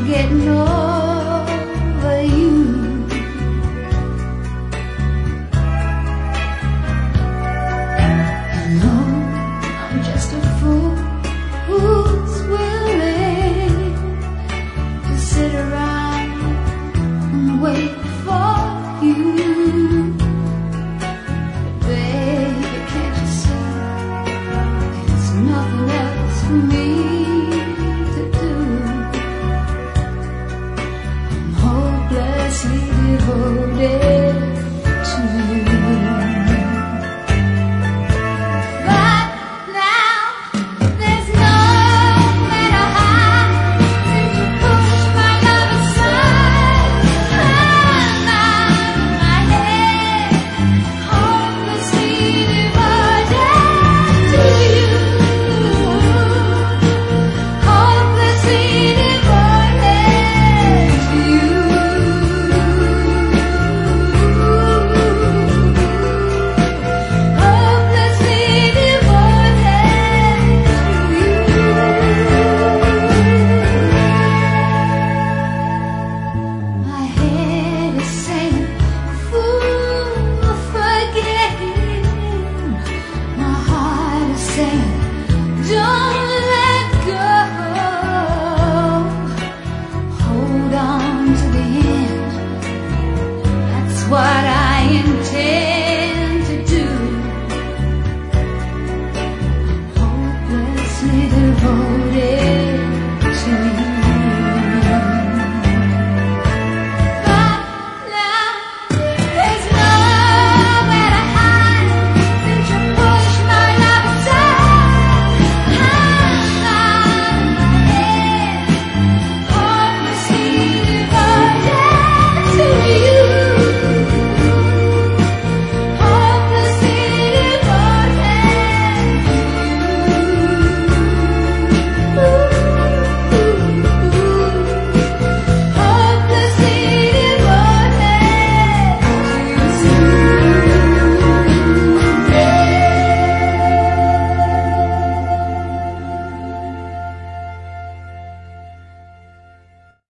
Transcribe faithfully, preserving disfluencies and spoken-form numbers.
getting over you. I know I'm just a fool who's willing to sit around and wait for you. But baby, can't you see there's nothing else for me to do? I'm hopelessly devoted.